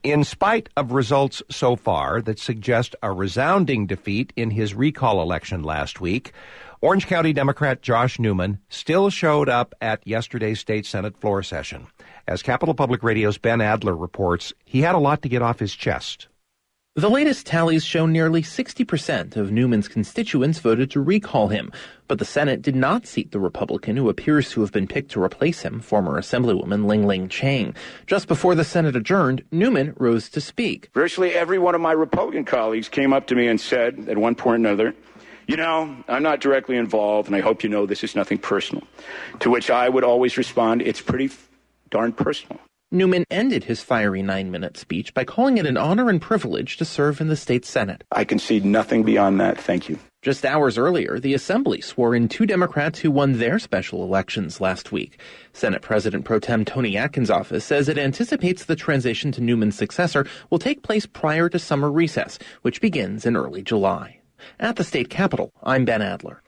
In spite of results so far that suggest a resounding defeat in his recall election last week, Orange County Democrat Josh Newman still showed up at yesterday's state Senate floor session. As Capital Public Radio's Ben Adler reports, he had a lot to get off his chest. The latest tallies show nearly 60% of Newman's constituents voted to recall him, but the Senate did not seat the Republican who appears to have been picked to replace him, former Assemblywoman Ling Chang. Just before the Senate adjourned, Newman rose to speak. Virtually every one of my Republican colleagues came up to me and said, at one point or another, you know, I'm not directly involved, and I hope you know this is nothing personal. To which I would always respond, it's pretty darn personal. Newman ended his fiery 9-minute speech by calling it an honor and privilege to serve in the state Senate. I concede nothing beyond that. Thank you. Just hours earlier, the Assembly swore in 2 Democrats who won their special elections last week. Senate President Pro Tem Tony Atkins' office says it anticipates the transition to Newman's successor will take place prior to summer recess, which begins in early July. At the state capitol, I'm Ben Adler.